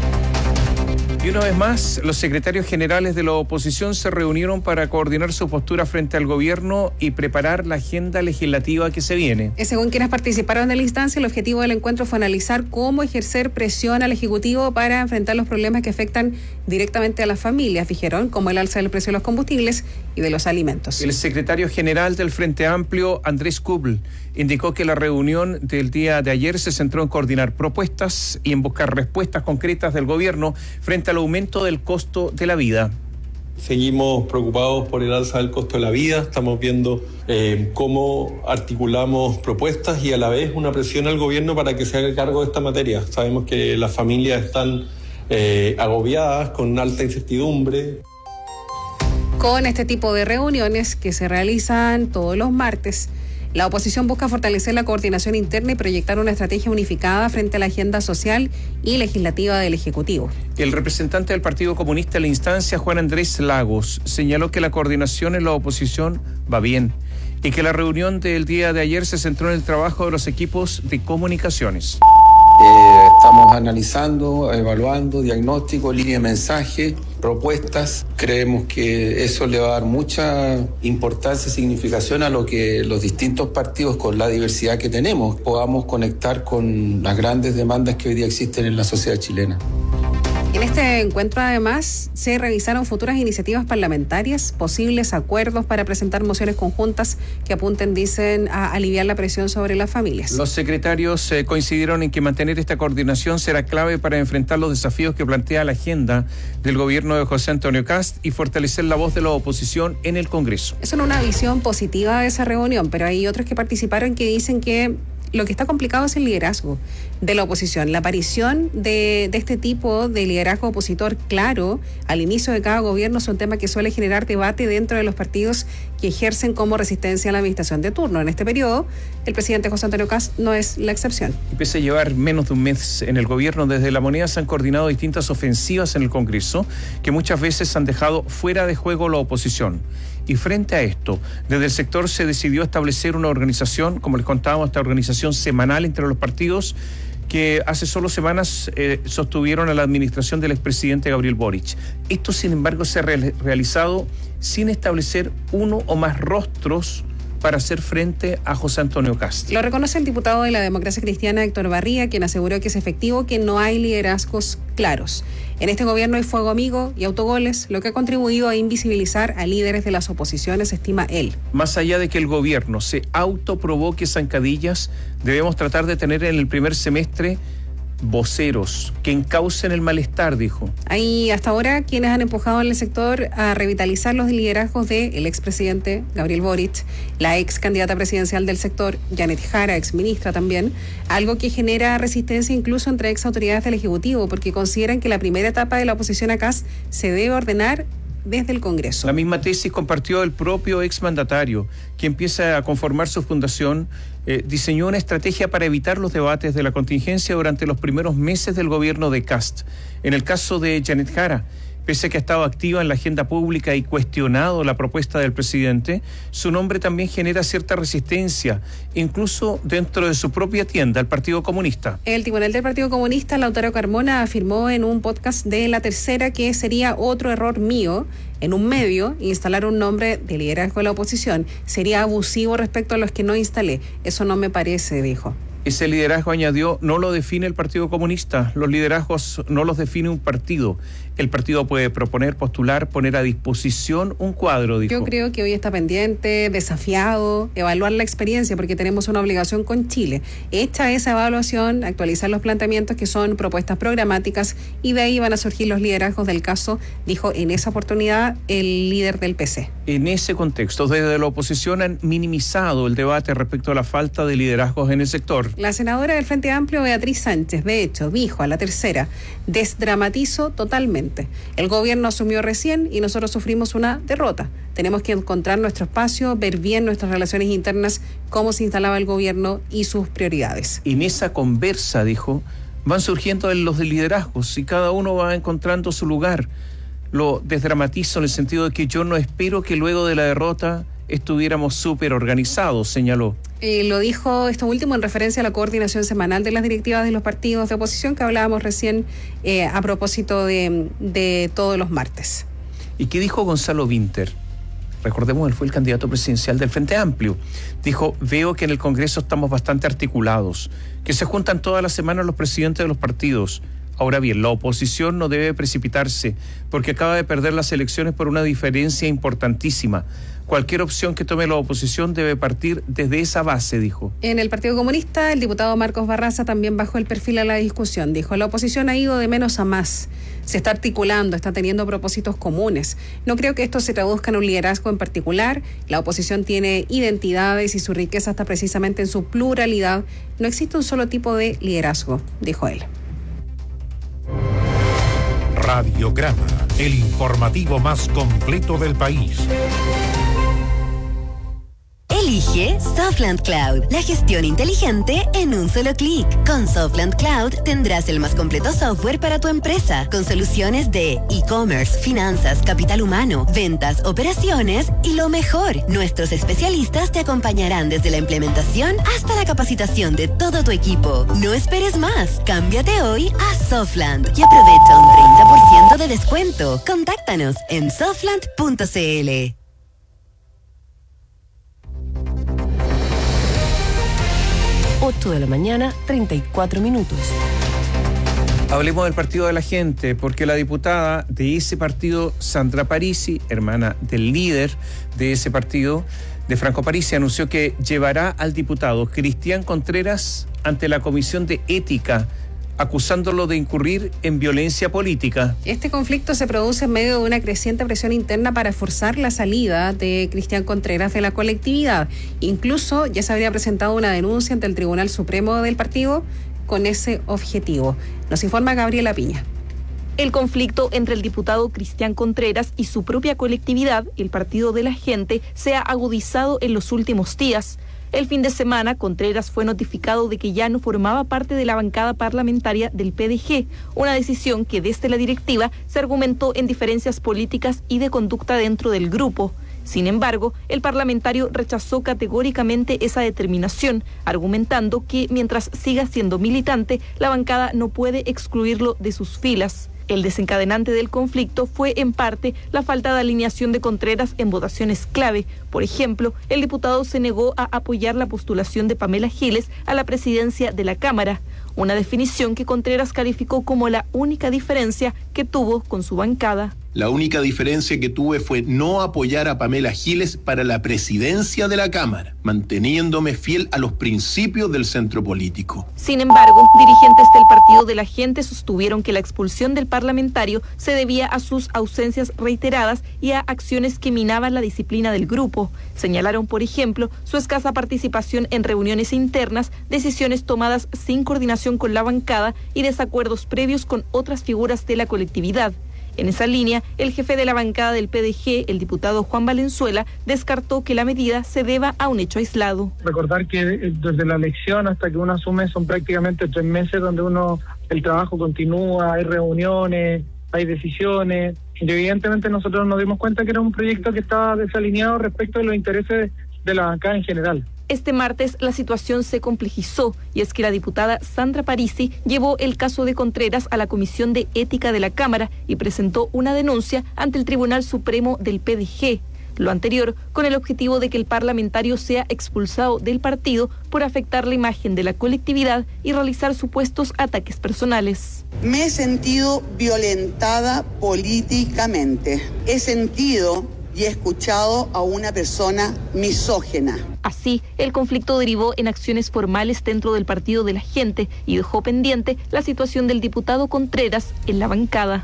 Y una vez más, los secretarios generales de la oposición se reunieron para coordinar su postura frente al gobierno y preparar la agenda legislativa que se viene. Según quienes participaron en la instancia, el objetivo del encuentro fue analizar cómo ejercer presión al Ejecutivo para enfrentar los problemas que afectan directamente a las familias, dijeron, como el alza del precio de los combustibles y de los alimentos. El secretario general del Frente Amplio, Andrés Kubl, indicó que la reunión del día de ayer se centró en coordinar propuestas y en buscar respuestas concretas del gobierno frente al aumento del costo de la vida. Seguimos preocupados por el alza del costo de la vida, estamos viendo eh, cómo articulamos propuestas y a la vez una presión al gobierno para que se haga cargo de esta materia. Sabemos que las familias están eh, agobiadas, con alta incertidumbre. Con este tipo de reuniones que se realizan todos los martes, La oposición busca fortalecer la coordinación interna y proyectar una estrategia unificada frente a la agenda social y legislativa del Ejecutivo. El representante del Partido Comunista en la instancia, Juan Andrés Lagos, señaló que la coordinación en la oposición va bien y que la reunión del día de ayer se centró en el trabajo de los equipos de comunicaciones. Eh, estamos analizando, evaluando, diagnóstico, línea de mensaje, propuestas. Creemos que eso le va a dar mucha importancia y significación a lo que los distintos partidos, con la diversidad que tenemos, podamos conectar con las grandes demandas que hoy día existen en la sociedad chilena. En este encuentro, además, se revisaron futuras iniciativas parlamentarias, posibles acuerdos para presentar mociones conjuntas que apunten, dicen, a aliviar la presión sobre las familias. Los secretarios eh, coincidieron en que mantener esta coordinación será clave para enfrentar los desafíos que plantea la agenda del gobierno de José Antonio Kast y fortalecer la voz de la oposición en el Congreso. Es una visión positiva de esa reunión, pero hay otros que participaron que dicen que lo que está complicado es el liderazgo de la oposición. La aparición de, de este tipo de liderazgo opositor claro al inicio de cada gobierno es un tema que suele generar debate dentro de los partidos que ejercen como resistencia a la administración de turno. En este periodo, el presidente José Antonio Kast no es la excepción. Y pese a llevar menos de un mes en el gobierno, desde La Moneda se han coordinado distintas ofensivas en el Congreso que muchas veces han dejado fuera de juego la oposición. Y frente a esto, desde el sector se decidió establecer una organización, como les contábamos, esta organización semanal entre los partidos, que hace solo semanas eh, sostuvieron a la administración del expresidente Gabriel Boric. Esto, sin embargo, se ha re- realizado sin establecer uno o más rostros para hacer frente a José Antonio Kast. Lo reconoce el diputado de la Democracia Cristiana, Héctor Barría, quien aseguró que es efectivo que no hay liderazgos claros. En este gobierno hay fuego amigo y autogoles, lo que ha contribuido a invisibilizar a líderes de las oposiciones, estima él. Más allá de que el gobierno se autoprovoque zancadillas, debemos tratar de tener en el primer semestre voceros que encaucen el malestar, dijo. Hay hasta ahora quienes han empujado en el sector a revitalizar los liderazgos del expresidente Gabriel Boric, la ex candidata presidencial del sector, Janet Jara, ex ministra también, algo que genera resistencia incluso entre ex autoridades del Ejecutivo, porque consideran que la primera etapa de la oposición a Kast se debe ordenar desde el Congreso. La misma tesis compartió el propio exmandatario, que empieza a conformar su fundación, eh, diseñó una estrategia para evitar los debates de la contingencia durante los primeros meses del gobierno de Kast. En el caso de Janet Jara, pese a que ha estado activa en la agenda pública y cuestionado la propuesta del presidente, su nombre también genera cierta resistencia, incluso dentro de su propia tienda, el Partido Comunista. El timonel del Partido Comunista, Lautaro Carmona, afirmó en un podcast de La Tercera que sería otro error mío en un medio instalar un nombre de liderazgo de la oposición. Sería abusivo respecto a los que no instalé. Eso no me parece, dijo. Ese liderazgo, añadió, no lo define el Partido Comunista. Los liderazgos no los define un partido. El partido puede proponer, postular, poner a disposición un cuadro, dijo. Yo creo que hoy está pendiente, desafiado, evaluar la experiencia, porque tenemos una obligación con Chile. Hecha esa evaluación, actualizar los planteamientos que son propuestas programáticas, y de ahí van a surgir los liderazgos del caso, dijo en esa oportunidad el líder del P C. En ese contexto, desde la oposición han minimizado el debate respecto a la falta de liderazgos en el sector. La senadora del Frente Amplio, Beatriz Sánchez, de hecho, dijo a La Tercera: desdramatizo totalmente. El gobierno asumió recién y nosotros sufrimos una derrota. Tenemos que encontrar nuestro espacio, ver bien nuestras relaciones internas, cómo se instalaba el gobierno y sus prioridades. En esa conversa, dijo, van surgiendo los liderazgos y cada uno va encontrando su lugar. Lo desdramatizo en el sentido de que yo no espero que luego de la derrota estuviéramos súper organizados, señaló. Eh, lo dijo esto último en referencia a la coordinación semanal de las directivas de los partidos de oposición que hablábamos recién eh, a propósito de, de todos los martes. ¿Y qué dijo Gonzalo Vinter? Recordemos, él fue el candidato presidencial del Frente Amplio. Dijo: veo que en el Congreso estamos bastante articulados, que se juntan todas las semanas los presidentes de los partidos. Ahora bien, la oposición no debe precipitarse porque acaba de perder las elecciones por una diferencia importantísima. Cualquier opción que tome la oposición debe partir desde esa base, dijo. En el Partido Comunista, el diputado Marcos Barraza también bajó el perfil a la discusión. Dijo: la oposición ha ido de menos a más. Se está articulando, está teniendo propósitos comunes. No creo que esto se traduzca en un liderazgo en particular. La oposición tiene identidades y su riqueza está precisamente en su pluralidad. No existe un solo tipo de liderazgo, dijo él. Radiograma, el informativo más completo del país. Elige Elige Softland Cloud, la gestión inteligente en un solo clic. Con Softland Cloud tendrás el más completo software para tu empresa, con soluciones de e-commerce, finanzas, capital humano, ventas, operaciones y lo mejor, nuestros especialistas te acompañarán desde la implementación hasta la capacitación de todo tu equipo. No esperes más, cámbiate hoy a Softland y aprovecha un treinta por ciento de descuento. Contáctanos en softland punto c l. ocho de la mañana, treinta y cuatro minutos. Hablemos del Partido de la Gente, porque la diputada de ese partido, Sandra Parisi, hermana del líder de ese partido, de Franco Parisi, anunció que llevará al diputado Cristian Contreras ante la Comisión de Ética, acusándolo de incurrir en violencia política. Este conflicto se produce en medio de una creciente presión interna para forzar la salida de Cristian Contreras de la colectividad. Incluso ya se habría presentado una denuncia ante el Tribunal Supremo del partido con ese objetivo. Nos informa Gabriela Piña. El conflicto entre el diputado Cristian Contreras y su propia colectividad, el Partido de la Gente, se ha agudizado en los últimos días. El fin de semana, Contreras fue notificado de que ya no formaba parte de la bancada parlamentaria del P D G, una decisión que desde la directiva se argumentó en diferencias políticas y de conducta dentro del grupo. Sin embargo, el parlamentario rechazó categóricamente esa determinación, argumentando que mientras siga siendo militante, la bancada no puede excluirlo de sus filas. El desencadenante del conflicto fue, en parte, la falta de alineación de Contreras en votaciones clave. Por ejemplo, el diputado se negó a apoyar la postulación de Pamela Giles a la presidencia de la Cámara, una definición que Contreras calificó como la única diferencia que tuvo con su bancada. La única diferencia que tuve fue no apoyar a Pamela Giles para la presidencia de la Cámara, manteniéndome fiel a los principios del centro político. Sin embargo, dirigentes del Partido de la Gente sostuvieron que la expulsión del parlamentario se debía a sus ausencias reiteradas y a acciones que minaban la disciplina del grupo. Señalaron, por ejemplo, su escasa participación en reuniones internas, decisiones tomadas sin coordinación con la bancada y desacuerdos previos con otras figuras de la colectividad. En esa línea, el jefe de la bancada del P D G, el diputado Juan Valenzuela, descartó que la medida se deba a un hecho aislado. Recordar que desde la elección hasta que uno asume son prácticamente tres meses donde uno el trabajo continúa, hay reuniones, hay decisiones, y evidentemente nosotros nos dimos cuenta que era un proyecto que estaba desalineado respecto de los intereses de la bancada en general. Este martes la situación se complejizó y es que la diputada Sandra Parisi llevó el caso de Contreras a la Comisión de Ética de la Cámara y presentó una denuncia ante el Tribunal Supremo del P D G. Lo anterior con el objetivo de que el parlamentario sea expulsado del partido por afectar la imagen de la colectividad y realizar supuestos ataques personales. Me he sentido violentada políticamente. He sentido y he escuchado a una persona misógina. Así, el conflicto derivó en acciones formales dentro del Partido de la Gente y dejó pendiente la situación del diputado Contreras en la bancada.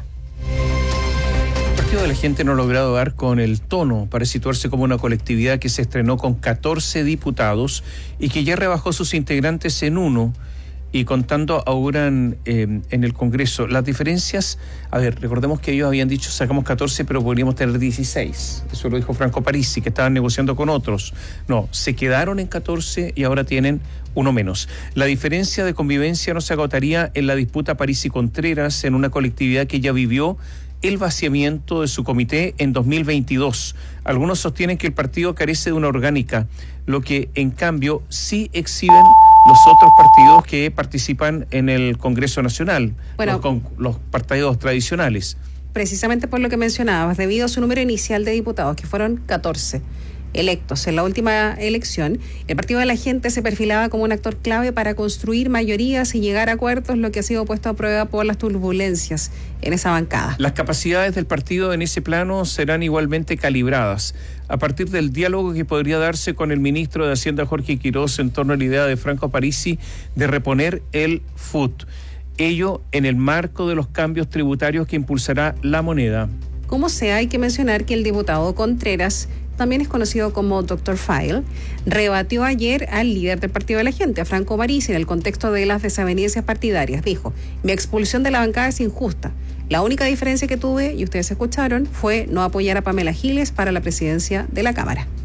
El Partido de la Gente no ha logrado dar con el tono para situarse como una colectividad que se estrenó con catorce diputados y que ya rebajó sus integrantes en uno. Y contando ahora en, eh, en el Congreso, las diferencias, a ver, recordemos que ellos habían dicho sacamos catorce, pero podríamos tener dieciséis. Eso lo dijo Franco Parisi, que estaban negociando con otros. No, se quedaron en catorce y ahora tienen uno menos. La diferencia de convivencia no se agotaría en la disputa Parisi-Contreras en una colectividad que ya vivió el vaciamiento de su comité en dos mil veintidós. Algunos sostienen que el partido carece de una orgánica, lo que en cambio sí exhiben los otros partidos que participan en el Congreso Nacional, bueno, los, con, los partidos tradicionales. Precisamente por lo que mencionabas, debido a su número inicial de diputados, que fueron catorce electos en la última elección, el Partido de la Gente se perfilaba como un actor clave para construir mayorías y llegar a acuerdos, lo que ha sido puesto a prueba por las turbulencias en esa bancada. Las capacidades del partido en ese plano serán igualmente calibradas a partir del diálogo que podría darse con el ministro de Hacienda Jorge Quiroz en torno a la idea de Franco Parisi de reponer el F U T. Ello en el marco de los cambios tributarios que impulsará la moneda. Como sea, hay que mencionar que el diputado Contreras, también es conocido como doctor File, rebatió ayer al líder del Partido de la Gente, a Franco Parisi, en el contexto de las desavenencias partidarias. Dijo: mi expulsión de la bancada es injusta. La única diferencia que tuve, y ustedes escucharon, fue no apoyar a Pamela Giles para la presidencia de la Cámara.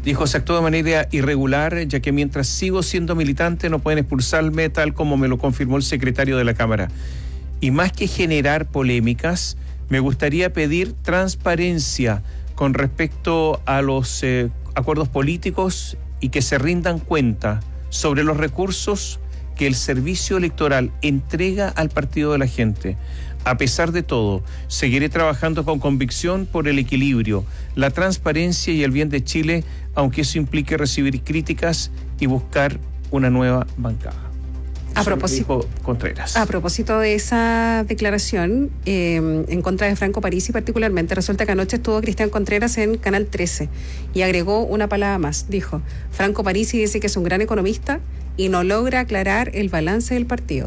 Dijo, se actuó de manera irregular, ya que mientras sigo siendo militante no pueden expulsarme, tal como me lo confirmó el secretario de la Cámara. Y más que generar polémicas, me gustaría pedir transparencia con respecto a los eh, acuerdos políticos y que se rindan cuenta sobre los recursos que el servicio electoral entrega al partido de la gente. A pesar de todo, seguiré trabajando con convicción por el equilibrio, la transparencia y el bien de Chile, aunque eso implique recibir críticas y buscar una nueva bancada. A propósito, Contreras. a propósito de esa declaración eh, en contra de Franco Parisi particularmente, resulta que anoche estuvo Cristian Contreras en Canal trece y agregó una palabra más. Dijo, Franco Parisi dice que es un gran economista y no logra aclarar el balance del partido.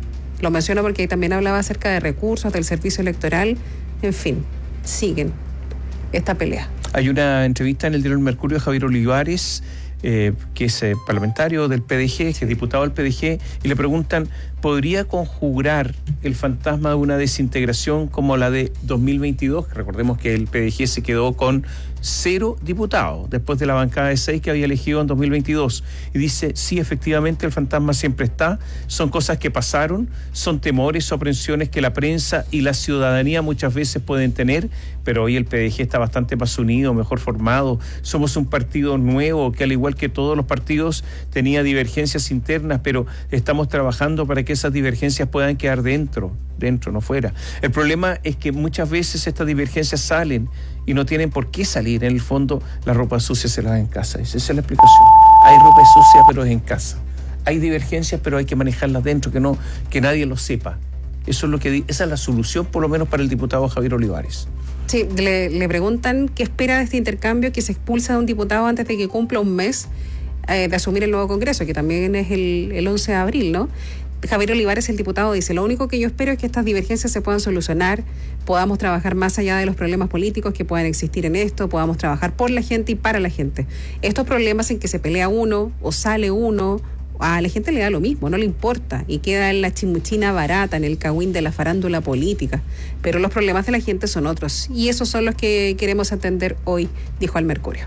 Lo menciono porque ahí también hablaba acerca de recursos, del servicio electoral, en fin, siguen esta pelea. Hay una entrevista en el diario El Mercurio de Javier Olivares, eh, que es eh, parlamentario del P D G, que es diputado del P D G, y le preguntan, ¿podría conjurar el fantasma de una desintegración como la de dos mil veintidós? Recordemos que el P D G se quedó con cero diputados después de la bancada de seis que había elegido en dos mil veintidós. Y dice, sí, efectivamente el fantasma siempre está, son cosas que pasaron, son temores o aprensiones que la prensa y la ciudadanía muchas veces pueden tener, pero hoy el P D G está bastante más unido, mejor formado, somos un partido nuevo que al igual que todos los partidos tenía divergencias internas, pero estamos trabajando para que esas divergencias puedan quedar dentro, dentro, no fuera. El problema es que muchas veces estas divergencias salen y no tienen por qué salir. En el fondo, la ropa sucia se lava en casa. Esa es la explicación. Hay ropa sucia, pero es en casa. Hay divergencias, pero hay que manejarlas dentro, que no, que nadie lo sepa. Eso es lo que, esa es la solución, por lo menos para el diputado Javier Olivares. Sí, le, le preguntan qué espera de este intercambio, que se expulsa de un diputado antes de que cumpla un mes eh, de asumir el nuevo Congreso, que también es el, el once de abril, ¿no? Javier Olivares, el diputado, dice, lo único que yo espero es que estas divergencias se puedan solucionar, podamos trabajar más allá de los problemas políticos que puedan existir en esto, podamos trabajar por la gente y para la gente. Estos problemas en que se pelea uno o sale uno, a la gente le da lo mismo, no le importa y queda en la chimuchina barata, en el cagüín de la farándula política. Pero los problemas de la gente son otros y esos son los que queremos atender hoy, dijo al Mercurio.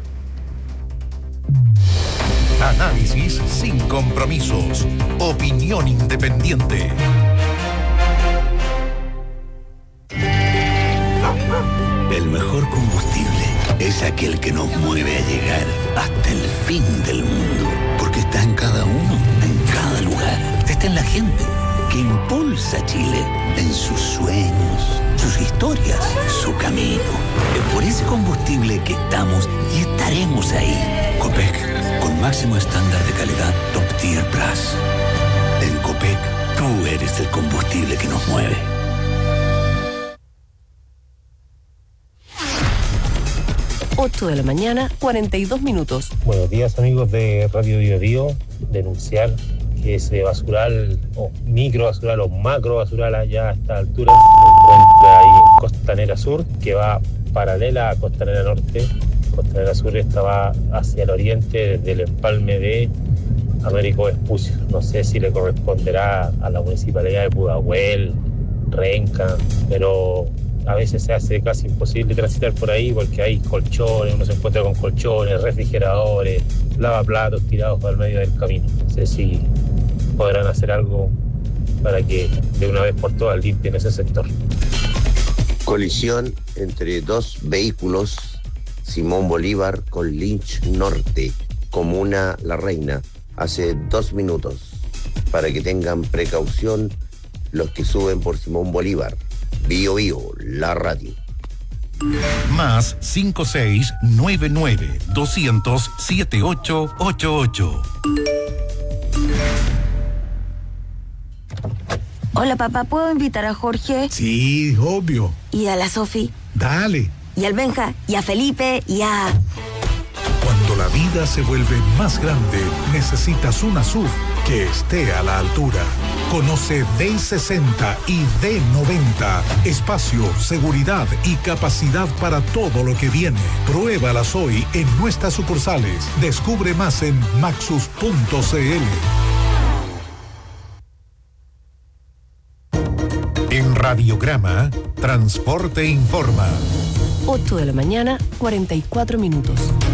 Análisis sin compromisos. Opinión independiente. El mejor combustible es aquel que nos mueve a llegar hasta el fin del mundo. Porque está en cada uno, en cada lugar. Está en la gente que impulsa a Chile en sus sueños, sus historias, su camino. Es por ese combustible que estamos y estaremos ahí. Copec, con máximo estándar de calidad Top Tier Plus. En Copec, tú eres el combustible que nos mueve. ocho de la mañana, cuarenta y dos minutos. Buenos días, amigos de Radio Bio Bio. Denunciar que ese basural, o micro basural o macro basural allá a esta altura se encuentra ahí en Costanera Sur, que va paralela a Costanera Norte. Costanera Sur esta va hacia el oriente desde el empalme de Américo Vespucio. No sé si le corresponderá a la municipalidad de Pudahuel, Renca, pero a veces se hace casi imposible transitar por ahí porque hay colchones, uno se encuentra con colchones, refrigeradores, lavaplatos tirados por el medio del camino. No sé si podrán hacer algo para que de una vez por todas limpien ese sector. Colisión entre dos vehículos, Simón Bolívar con Lynch Norte, comuna La Reina, hace dos minutos, para que tengan precaución los que suben por Simón Bolívar. Bio Bio, la radio. Más cinco seis nueve nueve doscientos siete ocho ocho ocho. Hola papá, ¿puedo invitar a Jorge? Sí, obvio. ¿Y a la Sofi? Dale. ¿Y al Benja? ¿Y a Felipe? ¿Y a...? Cuando la vida se vuelve más grande, necesitas una S U V que esté a la altura. Conoce D sesenta y D noventa. Espacio, seguridad y capacidad para todo lo que viene. Pruébalas hoy en nuestras sucursales. Descubre más en maxus punto c l. En Radiograma, Transporte Informa. ocho de la mañana, cuarenta y cuatro minutos.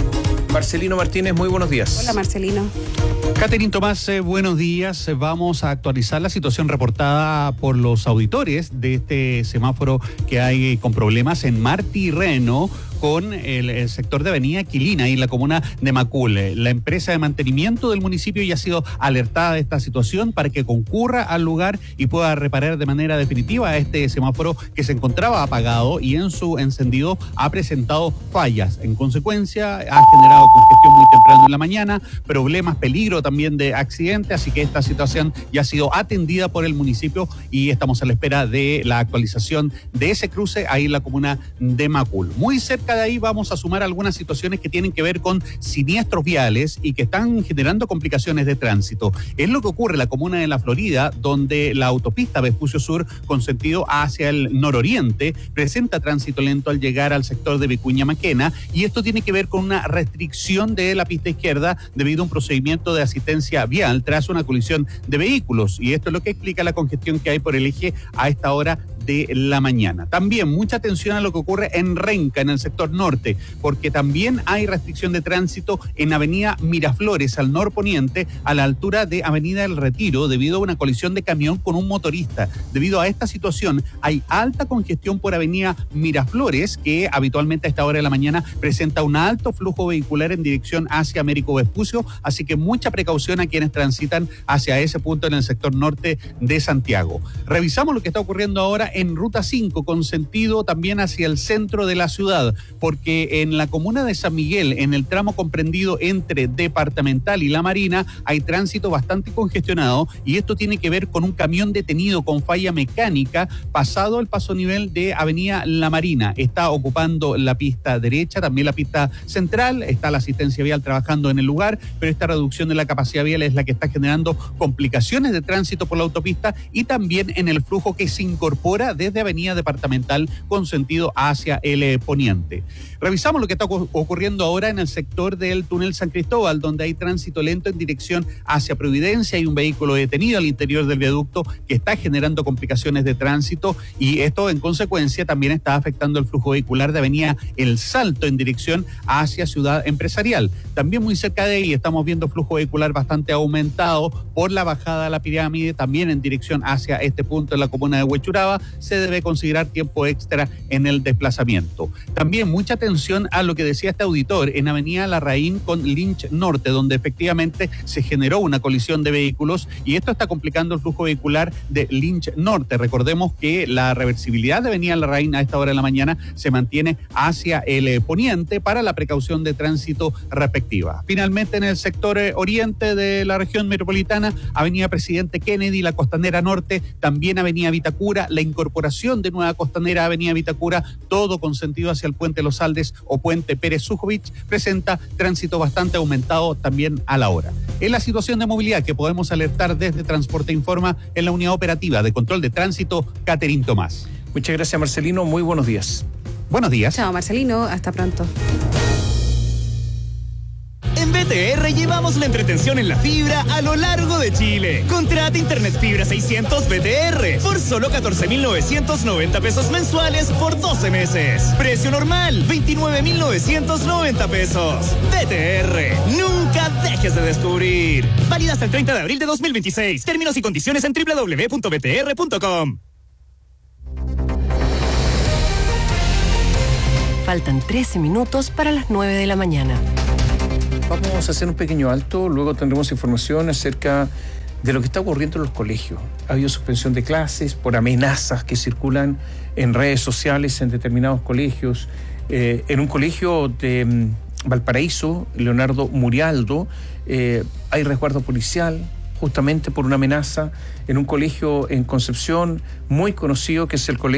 Marcelino Martínez, muy buenos días. Hola, Marcelino. Catherine Tomás, eh, buenos días. Eh, Vamos a actualizar la situación reportada por los auditores de este semáforo que hay con problemas en Martí Reno con el, el sector de Avenida Quilina y la comuna de Macul. La empresa de mantenimiento del municipio ya ha sido alertada de esta situación para que concurra al lugar y pueda reparar de manera definitiva este semáforo que se encontraba apagado y en su encendido ha presentado fallas. En consecuencia, ha generado congestión muy temprano en la mañana, problemas, peligro también de accidente, así que esta situación ya ha sido atendida por el municipio y estamos a la espera de la actualización de ese cruce ahí en la comuna de Macul. Muy cerca de ahí vamos a sumar algunas situaciones que tienen que ver con siniestros viales y que están generando complicaciones de tránsito. Es lo que ocurre en la comuna de La Florida, donde la autopista Vespucio Sur con sentido hacia el nororiente presenta tránsito lento al llegar al sector de Vicuña Maquena, y esto tiene que ver con una restricción de la pista izquierda debido a un procedimiento de asistencia vial tras una colisión de vehículos, y esto es lo que explica la congestión que hay por el eje a esta hora de la mañana. También mucha atención a lo que ocurre en Renca, en el sector norte, porque también hay restricción de tránsito en Avenida Miraflores, al norponiente, a la altura de Avenida El Retiro, debido a una colisión de camión con un motorista. Debido a esta situación, hay alta congestión por Avenida Miraflores, que habitualmente a esta hora de la mañana presenta un alto flujo vehicular en dirección hacia Américo Vespucio, así que mucha precaución a quienes transitan hacia ese punto en el sector norte de Santiago. Revisamos lo que está ocurriendo ahora en Ruta cinco, con sentido también hacia el centro de la ciudad, porque en la comuna de San Miguel, en el tramo comprendido entre Departamental y La Marina, hay tránsito bastante congestionado, y esto tiene que ver con un camión detenido con falla mecánica pasado el paso nivel de Avenida La Marina. Está ocupando la pista derecha, también la pista central, está la asistencia vial trabajando en el lugar, pero esta reducción de la capacidad vial es la que está generando complicaciones de tránsito por la autopista y también en el flujo que se incorpora desde Avenida Departamental con sentido hacia el eh, poniente. Revisamos lo que está ocurriendo ahora en el sector del túnel San Cristóbal, donde hay tránsito lento en dirección hacia Providencia. Hay un vehículo detenido al interior del viaducto que está generando complicaciones de tránsito, y esto en consecuencia también está afectando el flujo vehicular de Avenida El Salto en dirección hacia Ciudad Empresarial. También muy cerca de ahí estamos viendo flujo vehicular bastante aumentado por la bajada a la pirámide, también en dirección hacia este punto en la comuna de Huechuraba. Se debe considerar tiempo extra en el desplazamiento. También mucha atención a lo que decía este auditor en Avenida Larraín con Lynch Norte, donde efectivamente se generó una colisión de vehículos y esto está complicando el flujo vehicular de Lynch Norte. Recordemos que la reversibilidad de Avenida Larraín a esta hora de la mañana se mantiene hacia el eh, poniente para la precaución de tránsito respectiva. Finalmente, en el sector eh, oriente de la región metropolitana, Avenida Presidente Kennedy, la Costanera Norte, también Avenida Vitacura, la incorporación de Nueva Costanera, Avenida Vitacura, todo con sentido hacia el Puente Los Aldes o Puente Pérez Sujovich, presenta tránsito bastante aumentado también a la hora. Es la situación de movilidad que podemos alertar desde Transporte Informa en la unidad operativa de control de tránsito, Catherine Tomás. Muchas gracias, Marcelino. Muy buenos días. Buenos días. Chao, Marcelino. Hasta pronto. En B T R llevamos la entretención en la fibra a lo largo de Chile. Contrata Internet Fibra seiscientos B T R por solo catorce mil novecientos noventa pesos mensuales por doce meses. Precio normal, veintinueve mil novecientos noventa pesos. B T R, nunca dejes de descubrir. Válida hasta el treinta de abril de dos mil veintiséis. Términos y condiciones en doble u doble u doble u punto b t r punto com. Faltan trece minutos para las nueve de la mañana. Vamos a hacer un pequeño alto, luego tendremos información acerca de lo que está ocurriendo en los colegios. Ha habido suspensión de clases por amenazas que circulan en redes sociales en determinados colegios. Eh, en un colegio de um, Valparaíso, Leonardo Murialdo, eh, hay resguardo policial justamente por una amenaza. En un colegio en Concepción muy conocido, que es el colegio